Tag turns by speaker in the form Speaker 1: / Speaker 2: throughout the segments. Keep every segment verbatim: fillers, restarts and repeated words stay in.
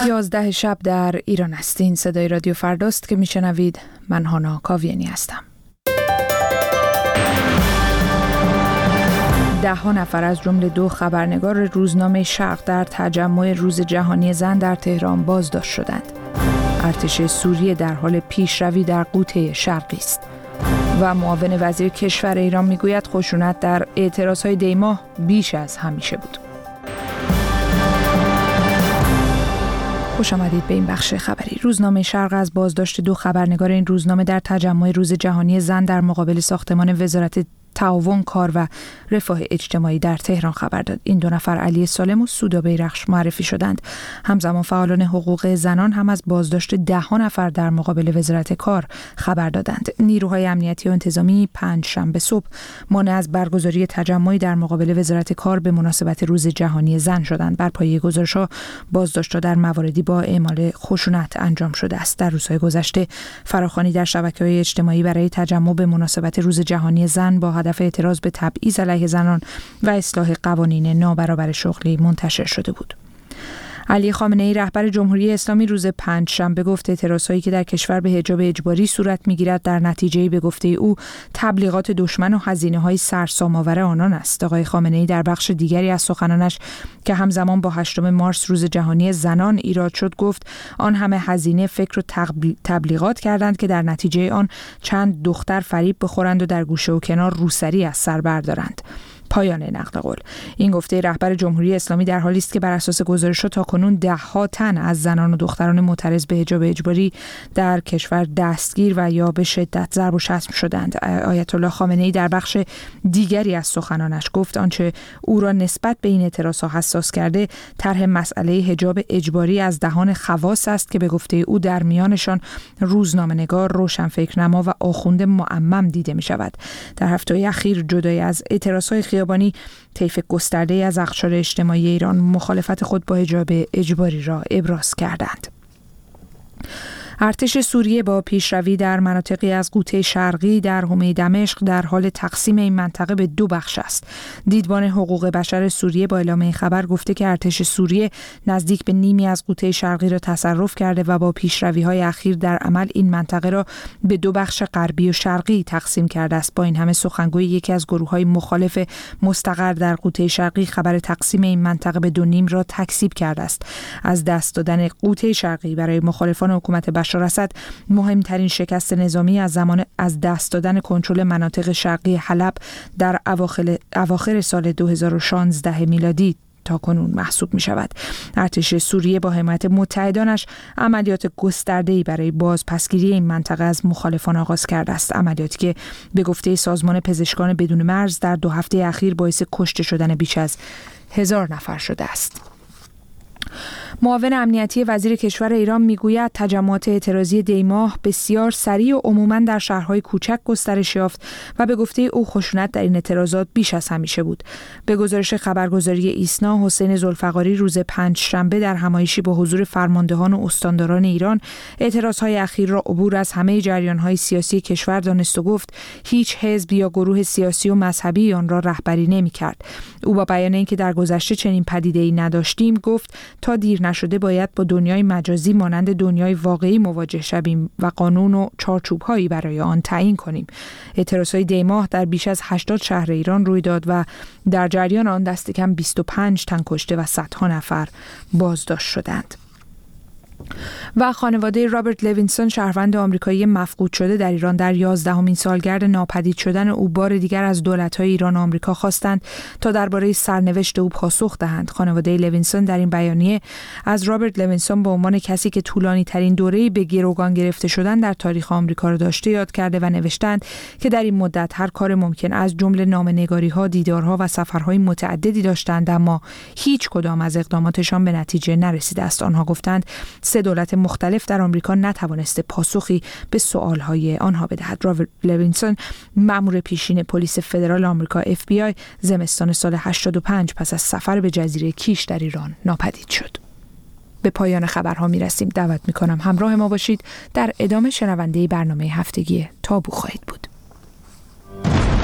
Speaker 1: یازده شب در ایران هستین. صدای رادیو فرداست که میشنوید. من هانا کاویانی هستم. ده ها نفر از جمله دو خبرنگار روزنامه شرق در تجمع روز جهانی زن در تهران بازداشت شدند. ارتش سوریه در حال پیشروی در غوطه شرقی است. و معاون وزیر کشور ایران میگوید خشونت در اعتراضهای دیماه بیش از همیشه بود. خوش آمدید به این بخش خبری. روزنامه شرق از بازداشت دو خبرنگار این روزنامه در تجمع روز جهانی زن در مقابل ساختمان وزارت تعاون کار و رفاه اجتماعی در تهران خبر داد. این دو نفر علی سالم و سودا بیرخش معرفی شدند. همزمان فعالان حقوق زنان هم از بازداشت ده ها نفر در مقابل وزارت کار خبر دادند. نیروهای امنیتی و انتظامی پنج شنبه صبح مانع از برگزاری تجمعی در مقابل وزارت کار به مناسبت روز جهانی زن شدند. بر پایه گزارش‌ها بازداشت‌ها در مواردی با اعمال خشونت انجام شده است. در روزهای گذشته فراخوانی در شبکه‌های اجتماعی برای تجمع به مناسبت روز جهانی زن با هدف اعتراض به تبعیض علیه زنان و اصلاح قوانین نابرابر شغلی منتشر شده بود. علی خامنه‌ای رهبر جمهوری اسلامی روز پنج شنبه گفت اعتراضهایی که در کشور به حجاب اجباری صورت می‌گیرد در نتیجه‌ای به گفته او تبلیغات دشمن و هزینه‌های سرسام‌آور آنان است. آقای خامنه‌ای در بخش دیگری از سخنانش که همزمان با هشتم مارس روز جهانی زنان ایراد شد گفت آن همه هزینه، فکر و تبلیغات کردند که در نتیجه آن چند دختر فریب بخورند و در گوشه و کنار روسری از سر بردارند. پایان نقل قول. این گفته رهبر جمهوری اسلامی در حالی است که بر اساس گزارش‌ها تاکنون ده ها تن از زنان و دختران معترض به حجاب اجباری در کشور دستگیر و یا به شدت ضرب و شتم شدند. آیت الله خامنه‌ای در بخش دیگری از سخنانش گفت آنچه او را نسبت به این اعتراض‌ها حساس کرده طرح مسئله حجاب اجباری از دهان خواص است که به گفته او در میانشان روزنامه‌نگار، روشنفکرنما و آخوند معمم دیده می‌شود. در هفته‌های اخیر جدای از اعتراض‌های خیابانی طیف گسترده‌ای از اقشار اجتماعی ایران مخالفت خود با حجاب اجباری را ابراز کردند. ارتش سوریه با پیشروی در مناطقی از غوطه شرقی در حومه دمشق در حال تقسیم این منطقه به دو بخش است. دیدبان حقوق بشر سوریه با اعلام این خبر گفته که ارتش سوریه نزدیک به نیمی از غوطه شرقی را تصرف کرده و با پیشروی‌های اخیر در عمل این منطقه را به دو بخش غربی و شرقی تقسیم کرده است. با این همه سخنگوی یکی از گروه‌های مخالف مستقر در غوطه شرقی خبر تقسیم این منطقه به دو نیم را تکذیب کرده است. از دست دادن غوطه شرقی برای مخالفان حکومت بشار اسد مهمترین شکست نظامی از زمان از دست دادن کنترل مناطق شرقی حلب در اواخر اواخر سال دو هزار و شانزده میلادی تا کنون محسوب می شود. ارتش سوریه با حمایت متحدانش عملیات گسترده‌ای برای بازپسگیری این منطقه از مخالفان آغاز کرده است. عملیاتی که به گفته سازمان پزشکان بدون مرز در دو هفته اخیر باعث کشته شدن بیش از هزار نفر شده است. معاون امنیتی وزیر کشور ایران میگوید تجمعات اعتراضی دیماه بسیار سریع و عموماً در شهرهای کوچک گسترش یافت و به گفته او خشونت در این اعتراضات بیش از همیشه بود. به گزارش خبرگزاری ایسنا، حسین ذوالفقاری روز پنج شنبه در همایشی با حضور فرماندهان و استانداران ایران اعتراضهای اخیر را عبور از همه جریانهای سیاسی کشور دانست و گفت هیچ حزب یا گروه سیاسی و مذهبی آن را رهبری نمی‌کرد. او با بیان اینکه در گذشته چنین پدیده‌ای نداشتیم گفت تا دیر نشده باید با دنیای مجازی مانند دنیای واقعی مواجه شویم و قانون و چارچوب‌هایی برای آن تعیین کنیم. اعتراضهای دیماه در بیش از هشتاد شهر ایران روی داد و در جریان آن دست کم بیست و پنج تن کشته و صدها نفر بازداشت شدند. و خانواده رابرت لوینسون شهروند آمریکایی مفقود شده در ایران در یازدهمین سالگرد ناپدید شدن او بار دیگر از دولت‌های ایران و آمریکا خواستند تا درباره سرنوشت او پاسخ دهند. خانواده لوینسون در این بیانیه از رابرت لوینسون به عنوان کسی که طولانی‌ترین دوره‌ای به گروگان گرفته شدن در تاریخ آمریکا را داشته یاد کرده و نوشتند که در این مدت هر کار ممکن از جمله نامه‌نگاری‌ها، دیدارها و سفرهای متعددی داشتند اما هیچ کدام از اقداماتشان به نتیجه نرسیده است. آنها گفتند سه دولت مختلف در آمریکا نتوانسته پاسخی به سوالهای آنها بدهد. رابرت لوینسون مأمور پیشین پلیس فدرال آمریکا اف بی آی زمستان سال هشتاد و پنج پس از سفر به جزیره کیش در ایران ناپدید شد. به پایان خبرها می رسیم. دعوت می کنم همراه ما باشید. در ادامه شنونده برنامه هفتگی تابو خواهید بود.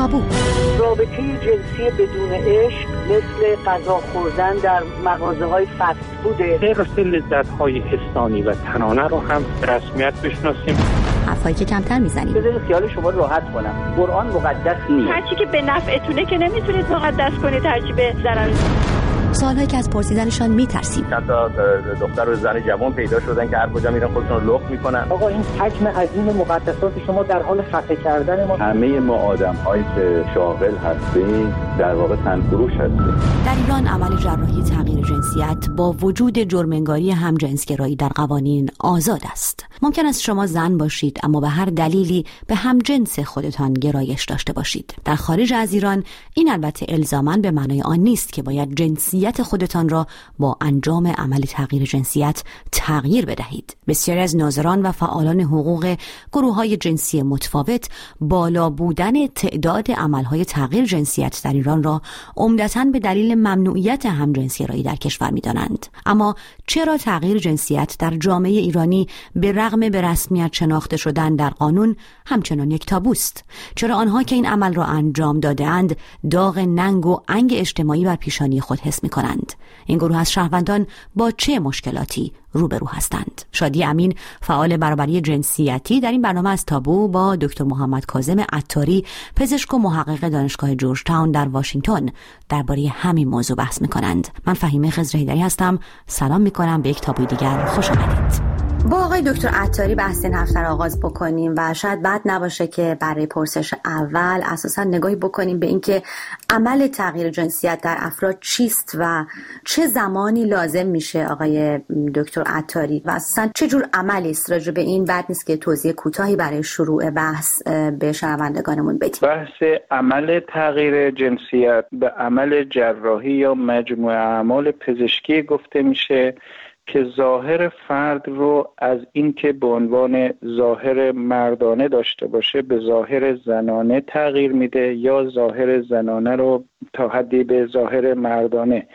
Speaker 2: تابو.
Speaker 3: رابطه جنسی بدون عشق مثل غذا خوردن در مغازه‌های فست فوده.
Speaker 4: حرص لذت‌های حسانی و تنانه رو هم به رسمیت بشناسیم.
Speaker 2: حرفایی که کمتر میزنیم.
Speaker 3: بذارید خیال شما راحت کنم. قرآن مقدس نیست.
Speaker 5: هرچی که به نفعتونه که نمیتونید مقدس کنید، هرچی به ضرر.
Speaker 2: سوالهایی که از پرسیدنشان میترسیم.
Speaker 6: چند تا دختر و زن جوان پیدا شدن که هر کجا میرن خودشون رو لخت میکنن.
Speaker 3: آقا این حجم عظیم مقدسات شما در حال خفه کردن ما.
Speaker 6: همه ما آدم‌هایی که شاغل هستیم در واقع تنفروش هستیم.
Speaker 2: در ایران عمل جراحی تغییر جنسیت با وجود جرم‌انگاری همجنسگرایی در قوانین آزاد است. ممکن است شما زن باشید اما به هر دلیلی به همجنس خودتان گرایش داشته باشید. در خارج از ایران این البته الزاماً به معنای آن نیست که باید جنسیت خودتان را با انجام عمل تغییر جنسیت تغییر بدهید. بسیاری از ناظران و فعالان حقوق گروه‌های جنسی متفاوت بالا بودن تعداد عمل‌های تغییر جنسیت در ایران را عمدتاً به دلیل ممنوعیت همجنسگرایی در کشور می‌دانند. اما چرا تغییر جنسیت در جامعه ایرانی به رغم به رسمیت شناخته شدن در قانون همچنان یک تابوست؟ چرا آنها که این عمل را انجام داده‌اند داغ ننگ و انگ اجتماعی بر پیشانی خود حس می‌کنند؟ این گروه از شهروندان با چه مشکلاتی روبرو هستند؟ شادی امین، فعال برابری جنسیتی، در این برنامه از تابو با دکتر محمد کاظم عطاری، پزشک و محقق دانشگاه جورج تاون در واشنگتن درباره همین موضوع بحث می‌کنند. من فهیمه خضرهیدری هستم. سلام می‌کنم به یک تابوی دیگر. خوش آمدید. با آقای دکتر عطاری بحث این هفته را آغاز بکنیم و شاید بد نباشه که برای پرسش اول اساسا نگاهی بکنیم به اینکه عمل تغییر جنسیت در افراد چیست و چه زمانی لازم میشه آقای دکتر عطاری و اساسا چه جور عملی است. راجع به این بد نیست که توضیح کوتاهی برای شروع بحث به شنوندگانمون بدیم.
Speaker 4: بحث عمل تغییر جنسیت به عمل جراحی یا مجموعه اعمال پزشکی گفته میشه که ظاهر فرد رو از اینکه به عنوان ظاهر مردانه داشته باشه به ظاهر زنانه تغییر میده یا ظاهر زنانه رو تا حدی به ظاهر مردانه،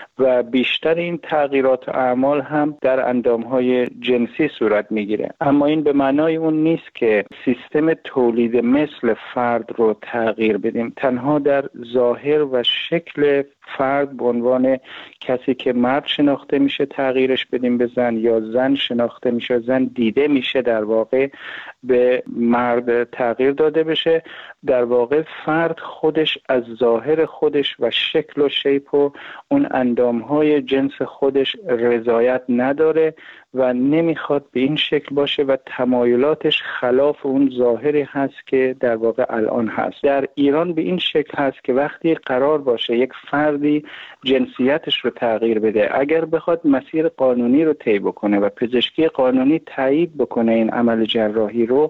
Speaker 4: و بیشتر این تغییرات اعمال هم در اندامهای جنسی صورت میگیره. اما این به معنای اون نیست که سیستم تولید مثل فرد رو تغییر بدیم. تنها در ظاهر و شکل فرد به عنوان کسی که مرد شناخته میشه تغییرش بدیم به زن، یا زن شناخته میشه، زن دیده میشه در واقع به مرد تغییر داده بشه. در واقع فرد خودش از ظاهر خودش و شکل و شیپ و اون اندامهای جنس خودش رضایت نداره و نمیخواد به این شکل باشه و تمایلاتش خلاف اون ظاهری هست که در واقع الان هست. در ایران به این شکل هست که وقتی قرار باشه یک فردی جنسیتش رو تغییر بده، اگر بخواد مسیر قانونی رو طی بکنه و پزشکی قانونی تایید بکنه این عمل جراحی رو،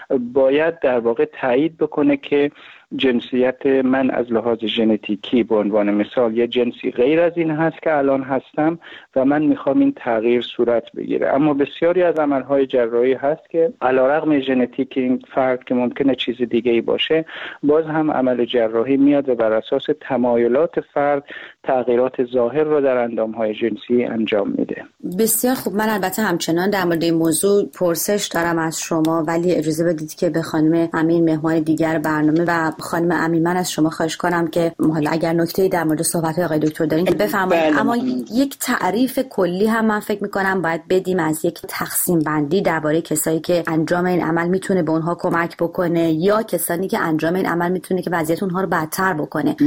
Speaker 4: باید در واقع تایید بکنه که جنسیت من از لحاظ ژنتیکی به عنوان مثال یه جنسی غیر از این هست که الان هستم و من میخوام این تغییر صورت بگیره. اما بسیاری از عملهای جراحی هست که علیرغم ژنتیک این فرد که ممکنه چیز دیگه ای باشه، باز هم عمل جراحی میاد و بر اساس تمایلات فرد تغییرات ظاهر رو در اندامهای جنسی انجام میده.
Speaker 2: بسیار خوب. من البته همچنان در مورد این موضوع پرسش دارم از شما، ولی اجازه بدید که به خانم امین، مهمان دیگر برنامه، و خانم امین من از شما خواهش کنم که حالا اگر نکته‌ای در مورد صحبت آقای دکتر دارین بفرمایید. اما یک تعریف کلی هم من فکر می‌کنم باید بدیم از یک تقسیم بندی درباره کسایی که انجام این عمل میتونه به اونها کمک بکنه یا کسانی که انجام این عمل میتونه که وضعیت اونها رو بدتر بکنه.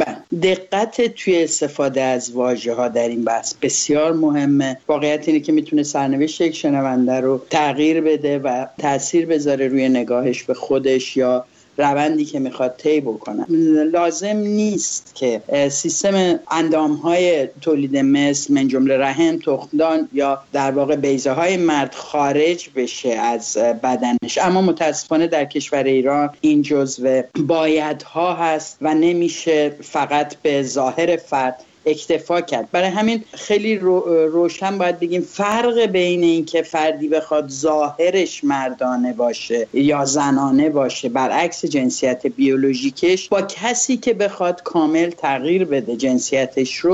Speaker 7: دقت توی استفاده از واژه‌ها در این بحث بسیار مهمه. واقعیت اینه که میتونه سرنوشت یک شنونده رو تغییر بده و تأثیر بذاره روی نگاهش به خودش یا روندی که میخواد طی بکنه. لازم نیست که سیستم اندامهای تولید مثل من جمله رحم، تخمدان یا در واقع بیضه های مرد خارج بشه از بدنش، اما متاسفانه در کشور ایران این جزو بایدها هست و نمیشه فقط به ظاهر فرد اکتفا کرد. برای همین خیلی رو روشن باید بگیم فرق بین این که فردی بخواد ظاهرش مردانه باشه یا زنانه باشه برعکس جنسیت بیولوژیکش، با کسی که بخواد کامل تغییر بده جنسیتش رو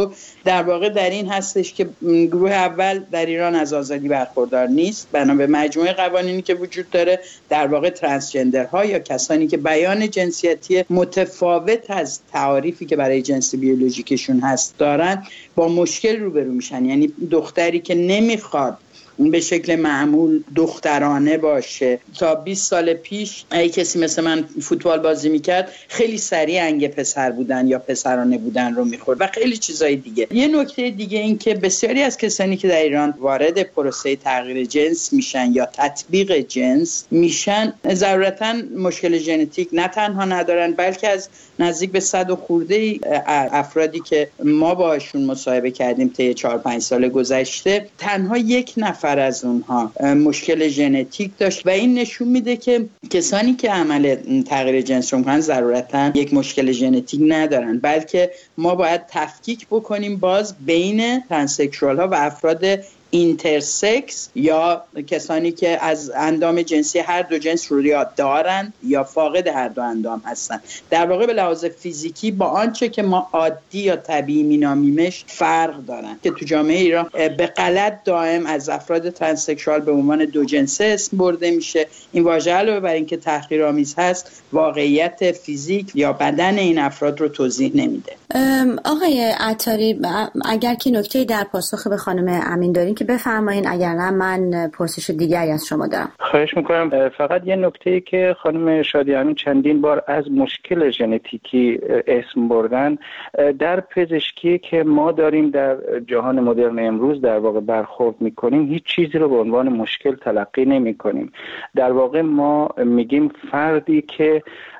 Speaker 7: در واقع در این هستش که گروه اول در ایران از آزادی برخوردار نیست. بنا به مجموعه قوانینی که وجود داره، در واقع ترنسجندرها یا کسانی که بیان جنسیتی متفاوت از تعاریفی که برای جنس بیولوژیکشون هست دارن، با مشکل روبرو میشن. یعنی دختری که نمیخواد به شکل معمول دخترانه باشه، تا بیست سال پیش اگه کسی مثل من فوتبال بازی میکرد خیلی سریع انگ پسر بودن یا پسرانه بودن رو میخورد و خیلی چیزای دیگه. یه نکته دیگه این که بسیاری از کسانی که در ایران وارد پروسه تغییر جنس میشن یا تطبیق جنس میشن، ضرورتاً مشکل ژنتیک نه تنها ندارن، بلکه از نزدیک به صد و خورده افرادی که ما باشون مصاحبه کردیم طی چهار پنج سال گذشته، تنها یک نفر از اونها مشکل ژنتیک داشت و این نشون میده که کسانی که عمل تغییر جنس رو میکنن ضرورتاً یک مشکل ژنتیک ندارن، بلکه ما باید تفکیک بکنیم باز بین ترنسکشوال ها و افراد اینترسکس یا کسانی که از اندام جنسی هر دو جنس رو یا دارن یا فاقد هر دو اندام هستن. در واقع به لحاظ فیزیکی با آنچه که ما عادی یا طبیعی مینامیمش فرق دارن که تو جامعه ایران به غلط دائم از افراد ترنسکشوال به عنوان دو جنسه اسم برده میشه. این واژه علاوه بر اینکه تحقیرآمیز هست، واقعیت فیزیک یا بدن این افراد رو توضیح نمیده.
Speaker 2: آقای عطاری، اگر که نکته در پاسخ به خانم امین دارین که بفرمایین، اگر نه من پرسش دیگری از شما دارم.
Speaker 4: خواهش میکنم. فقط یه نکته‌ای که خانم شادی امین چندین بار از مشکل ژنتیکی اسم بردن، در پزشکی که ما داریم در جهان مدرن امروز در واقع برخورد میکنیم، هیچ چیزی رو به عنوان مشکل تلقی نمیکنیم. در واقع ما میگیم فردی که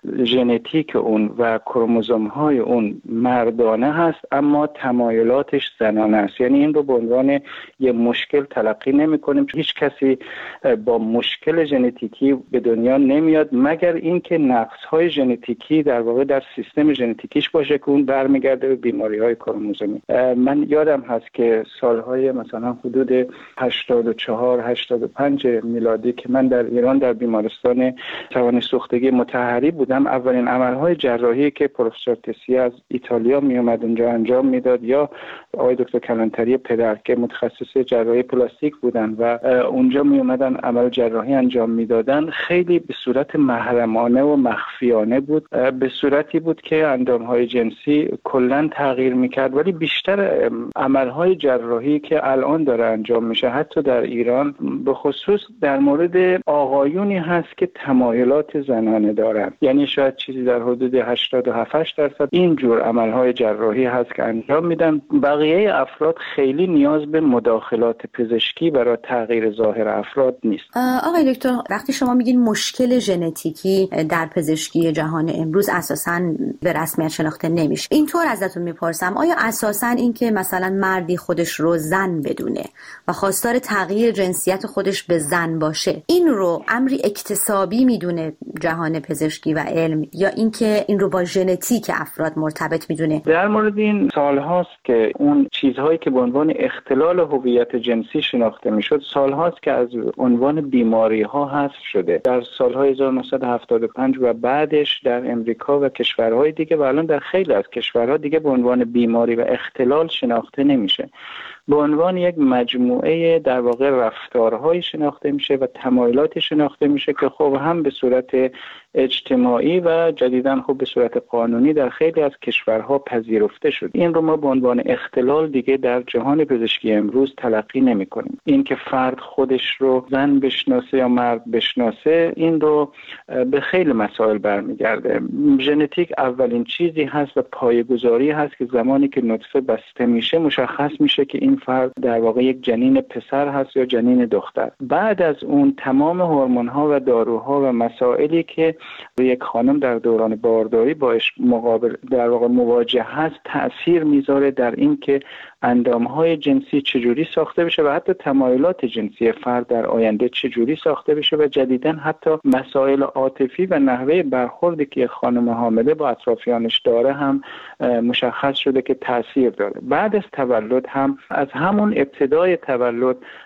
Speaker 4: ژنتیک اون و کروموزوم‌های اون مردانه هست اما تمایلاتش زنانه است، یعنی این رو به عنوان یه مشکل تلقی نمی‌کنیم. هیچ کسی با مشکل ژنتیکی به دنیا نمیاد مگر اینکه نقص‌های ژنتیکی در واقع در سیستم ژنتیکیش باشه که اون برمیگرده به بیماری‌های کروموزومی. من یادم هست که سال‌های مثلا حدود هشتاد و چهار هشتاد و پنج میلادی که من در ایران در بیمارستان توان سوختگی مطهری بودم، اولین عملهای جراحی که پروفسور تسی از ایتالیا می اومد اونجا انجام میداد یا آقای دکتر کلانتری پدر که متخصص جراحی پلاستیک بودن و اونجا می اومدن عمل جراحی انجام میدادن، خیلی به صورت محرمانه و مخفیانه بود، به صورتی بود که اندامهای جنسی کلا تغییر میکرد. ولی بیشتر عملهای جراحی که الان داره انجام میشه حتی در ایران به خصوص در مورد آقایونی هست که تمایلات زنانه دارن، یعنی شاید چیزی در حدود هشتاد و هفت درصد این جور عملهای جراحی هست که انجام میدن. بقیه افراد خیلی نیاز به مداخلات پزشکی برای تغییر ظاهر افراد نیست.
Speaker 2: آقای دکتر، وقتی شما میگین مشکل ژنتیکی در پزشکی جهان امروز اساساً به رسمیت شناخته نمیشه، اینطور ازتون میپرسم آیا اساساً این که مثلا مردی خودش رو زن بدونه و خواستار تغییر جنسیت خودش به زن باشه، این رو امری اکتسابی میدونه جهان پزشکی و علم، یا اینکه این رو با ژنتیک افراد مرتبط میدونه؟
Speaker 4: در مورد این سالهاست که اون چیزهایی که به عنوان اختلال هویت جنسی شناخته میشد سالهاست که از عنوان بیماری ها حذف شده. در سالهای هزار و نهصد و هفتاد و پنج و بعدش در امریکا و کشورهای دیگه و الان در خیلی از کشورها دیگه به عنوان بیماری و اختلال شناخته نمیشه، به عنوان یک مجموعه در واقع رفتارهای شناخته میشه و تمایلاتی شناخته میشه که خب هم به صورت اجتماعی و جدیداً خب به صورت قانونی در خیلی از کشورها پذیرفته شد. این رو ما به عنوان اختلال دیگه در جهان پزشکی امروز تلقی نمی کنیم. این که فرد خودش رو زن بشناسه یا مرد بشناسه، این رو به خیلی مسائل برمیگرده. ژنتیک اولین چیزی هست و پایه‌گذاری هست که زمانی که نطفه بسته میشه مشخص میشه که این فرد در واقع یک جنین پسر هست یا جنین دختر. بعد از اون تمام هورمون‌ها و داروها و مسائلی که یک خانم در دوران بارداری باش مقابل در واقع مواجه هست تأثیر میذاره در این که اندامهای جنسی چجوری ساخته بشه و حتی تمایلات جنسی فرد در آینده چجوری ساخته بشه و جدیداً حتی مسائل عاطفی و نحوه برخوردی که خانم حامله با اطرافیانش داره هم مشخص شده که تأثیر داره. بعد از تولد هم از همون ابتدای تولد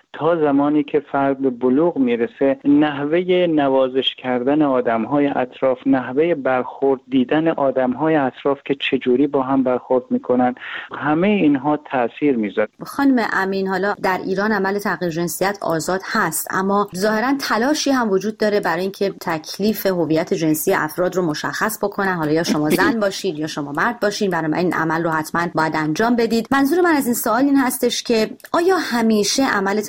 Speaker 4: تا زمانی که فرد به بلوغ میرسه نحوه نوازش کردن آدم‌های اطراف، نحوه برخورد دیدن آدم‌های اطراف که چجوری با هم برخورد میکنن، همه اینها تأثیر میذاره.
Speaker 2: خانم امین، حالا در ایران عمل تغییر جنسیت آزاد هست، اما ظاهراً تلاشی هم وجود داره برای اینکه تکلیف هویت جنسی افراد رو مشخص بکنن. حالا یا شما زن باشید یا شما مرد باشین، برای این عمل رو حتما باید انجام بدید. منظور من از این سوال این هستش که آیا همیشه عمل